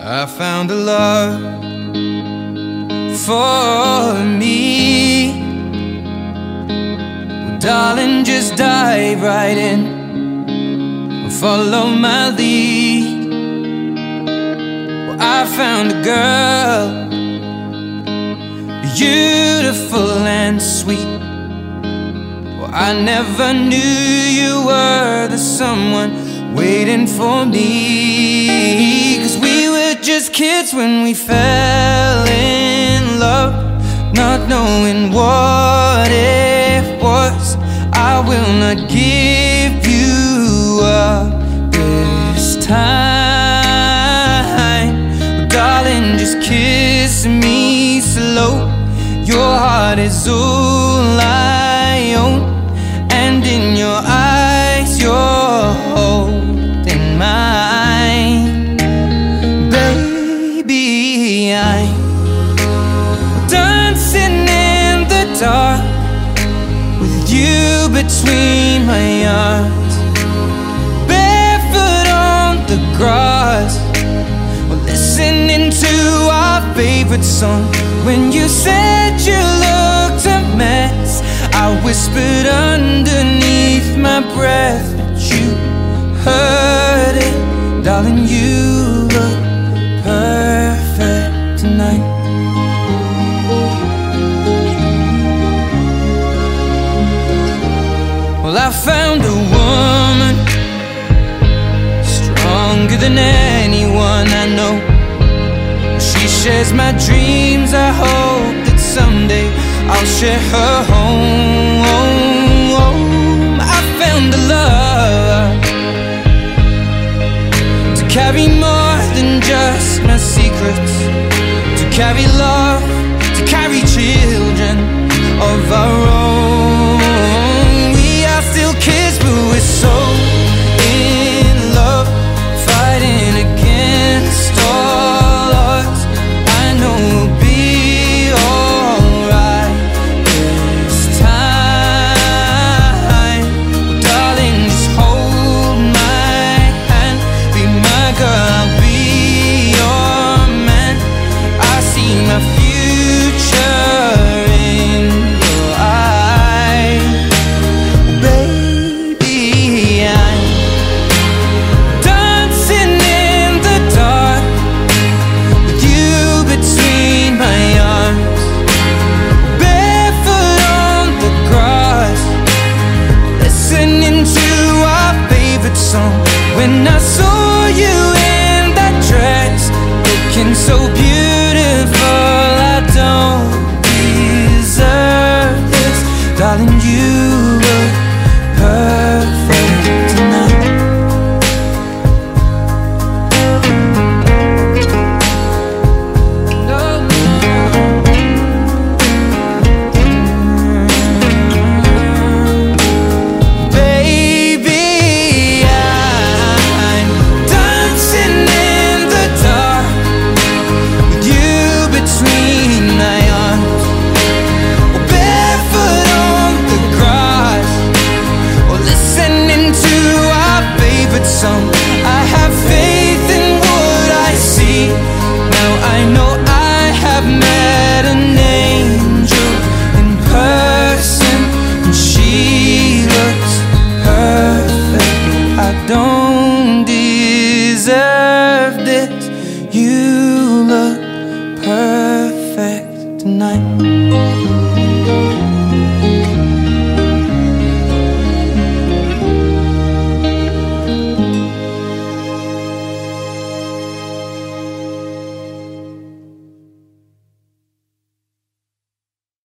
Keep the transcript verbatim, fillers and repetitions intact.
I found a love for me. Well, darling, just dive right in, follow my lead. Well, I found a girl, beautiful and sweet. Well, I never knew you were the someone waiting for me. 'Cause we were just kids when we fell in love, not knowing what it was. I will not give you up this time. But darling, just kiss me slow. Your heart is all I own, and in your eyes you're holding mine. Baby, I'm dancing in the dark with you between my arms, barefoot on the grass, we're listening to our favorite song. When you said you looked a mess, I whispered underneath my breath, but you heard it. Darling, you look perfect tonight. Well, I found a woman stronger than anyone I know. She shares my dreams. I hope that someday I'll share her home. I found a love to carry more than just my secrets, to carry love, to carry children of our own. We are still kids, but we're so in love, fighting against all odds. I know we'll be alright this time. Darling, just hold my hand, be my girl, I'll be your man. I see my future in your eyes. Baby, I'm dancing in the dark with you between my arms, barefoot on the grass, listening to our favorite song. When I saw you in that dress, looking so beautiful,